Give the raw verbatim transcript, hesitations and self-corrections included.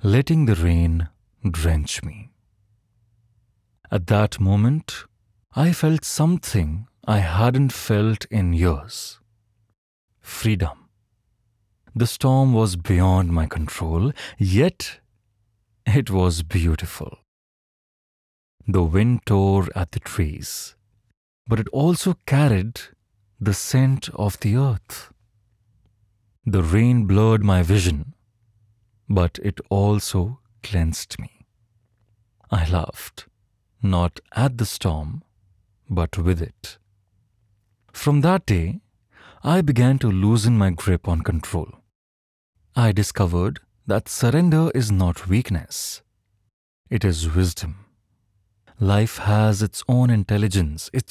letting the rain drench me. At that moment, I felt something I hadn't felt in years. Freedom. The storm was beyond my control, yet it was beautiful. The wind tore at the trees, but it also carried the scent of the earth. The rain blurred my vision, but it also cleansed me. I laughed, not at the storm, but with it. From that day, I began to loosen my grip on control. I discovered that surrender is not weakness. It is wisdom. Life has its own intelligence, its